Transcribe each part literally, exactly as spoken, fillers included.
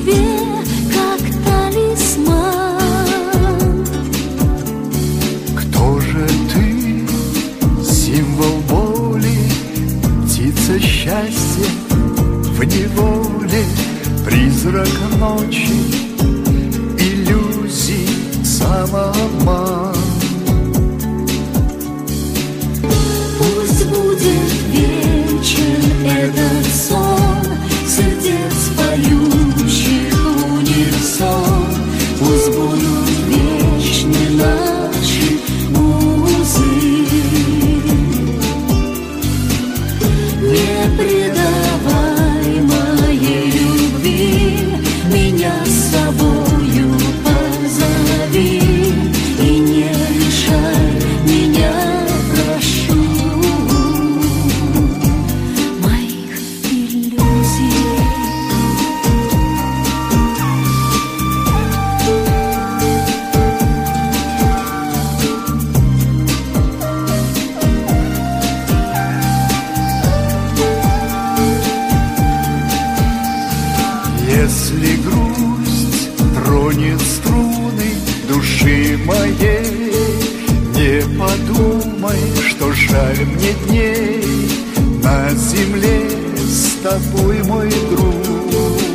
тебе, как талисман. Кто же ты? Символ боли, птица счастья в неволе, призрак ночи, иллюзий, самообман. Пусть будет вечен этот сон сердец, поющих в унисон. Пусть будут вечны наши узы. Не предавай моей любви, меня с собою позови и не лишай меня, прошу, моих иллюзий. Если грусть тронет струны души моей, не подумай, что жаль мне дней на земле с тобой, мой друг.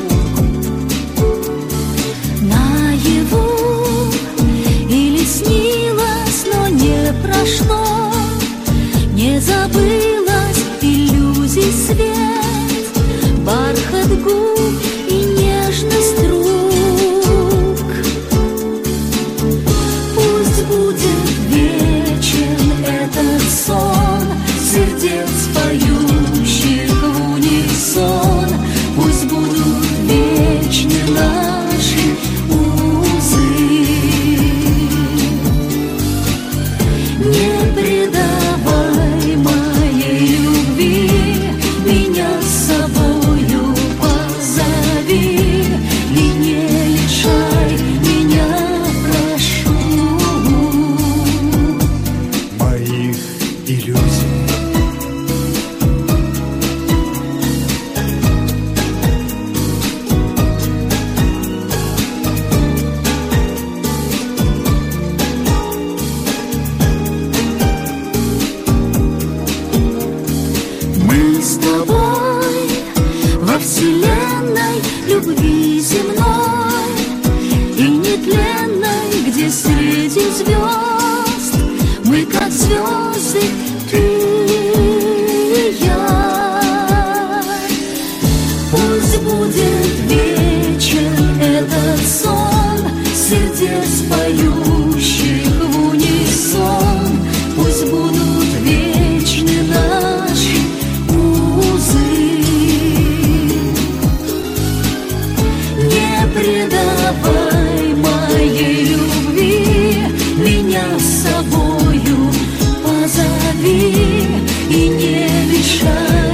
Наяву или снилось, но не прошло, не забылось иллюзий свет, бархат губ и нежность рук. Пусть будет вечен этот сон сердец, поющих в унисон. Пусть будут вечны наши узы. Не предавай моей любви, меня с собою позови и не лишай меня, прошу, Моих иллюзий. мы с тобой во вселенной любви земной и нетленной, где среди звезд мы как звезды, ты и я. Пусть будет вечен этот сон сердец, поющих в унисон. Пусть будут вечны наши узы. Не предавай моей любви, меня с собою позови и не лишай